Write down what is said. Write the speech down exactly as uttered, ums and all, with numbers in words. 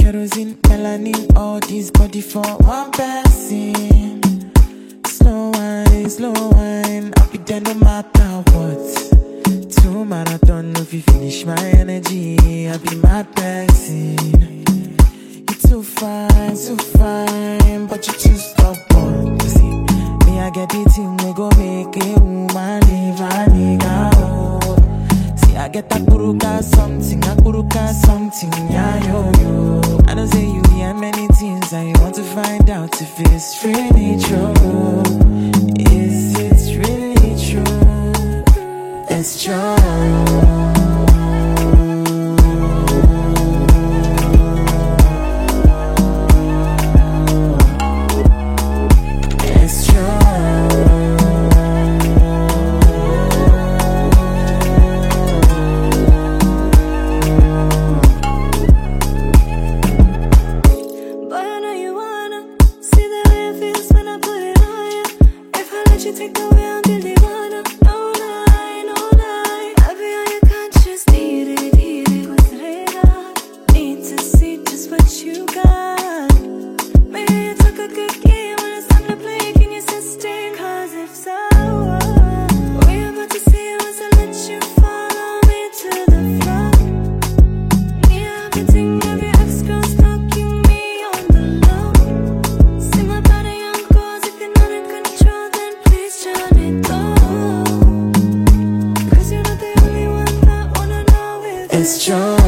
kerosene, melanin, all this body for one person. Slow wine, slow wine, I be there no matter what. Two marathon, if you finish my energy, I be my person. You too fine, too fine, but you too stubborn. See, me I get the thing we go make a woman leave a nigga. Oh. See, I get that buruka something, a buruka something, yeah yo yo. I know say you hear many things, I want to find out if it's really true. Is it really true? It's true. You take the way I'm really wanna. No lie, no lie. I be on your conscious. Need it, need it, what's later? Need to see just what you got. Maybe you took a good game when it's time to play. Can you sustain? Cause if so, we about to see once I let you follow me to the floor. Me everything of your ex-girl stalking me on the low. See my body on calls if you're not in control, then please shut it down. Cause you're not the only one that wanna know if it's true.